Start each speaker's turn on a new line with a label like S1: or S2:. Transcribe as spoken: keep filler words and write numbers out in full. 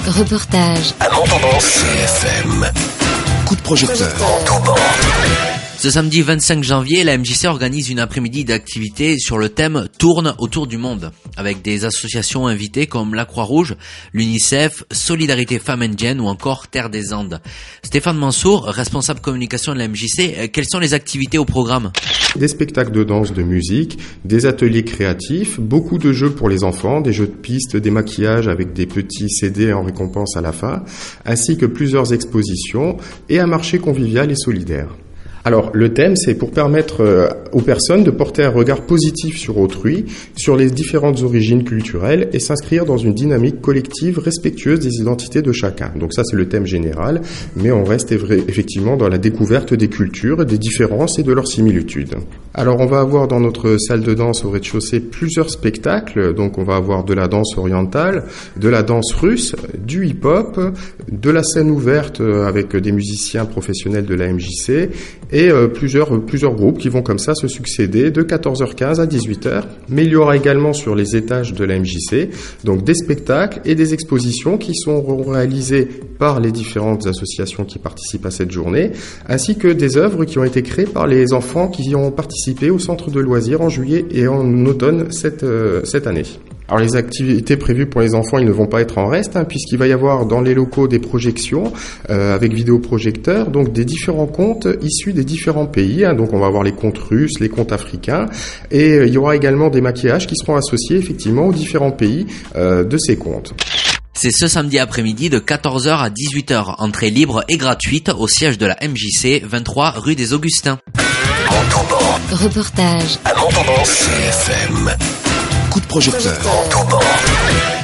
S1: Reportage.
S2: À Montauban. C F M. Coup de projecteur. Montauban.
S3: Ce samedi vingt-cinq janvier, la M J C organise une après-midi d'activités sur le thème « Tourne autour du monde » avec des associations invitées comme la Croix-Rouge, l'UNICEF, Solidarité Femmes Indiennes ou encore Terre des Andes. Stéphane Mansour, responsable communication de la M J C, quelles sont les activités au programme ?
S4: Des spectacles de danse, de musique, des ateliers créatifs, beaucoup de jeux pour les enfants, des jeux de pistes, des maquillages avec des petits C D en récompense à la fin, ainsi que plusieurs expositions et un marché convivial et solidaire. Alors, le thème, c'est pour permettre euh, aux personnes de porter un regard positif sur autrui, sur les différentes origines culturelles et s'inscrire dans une dynamique collective respectueuse des identités de chacun. Donc ça, c'est le thème général, mais on reste effectivement dans la découverte des cultures, des différences et de leurs similitudes. Alors, on va avoir dans notre salle de danse au rez-de-chaussée plusieurs spectacles. Donc, on va avoir de la danse orientale, de la danse russe, du hip-hop, de la scène ouverte avec des musiciens professionnels de la M J C et euh, plusieurs, plusieurs groupes qui vont comme ça se succéder de quatorze heures quinze à dix-huit heures. Mais il y aura également sur les étages de la M J C donc des spectacles et des expositions qui seront réalisées par les différentes associations qui participent à cette journée, ainsi que des œuvres qui ont été créées par les enfants qui ont participé au centre de loisirs en juillet et en automne cette, euh, cette année. Alors les activités prévues pour les enfants, ils ne vont pas être en reste, hein, puisqu'il va y avoir dans les locaux des projections euh, avec vidéoprojecteurs, donc des différents contes issus des différents pays. Hein, donc on va avoir les contes russes, les contes africains, et euh, il y aura également des maquillages qui seront associés effectivement aux différents pays euh, de ces contes.
S3: C'est ce samedi après-midi de quatorze heures à dix-huit heures, entrée libre et gratuite au siège de la M J C, vingt-trois rue des Augustins.
S2: Montauban.
S1: Reportage.
S2: À Montauban. C F M. Coup de projecteur. Montauban.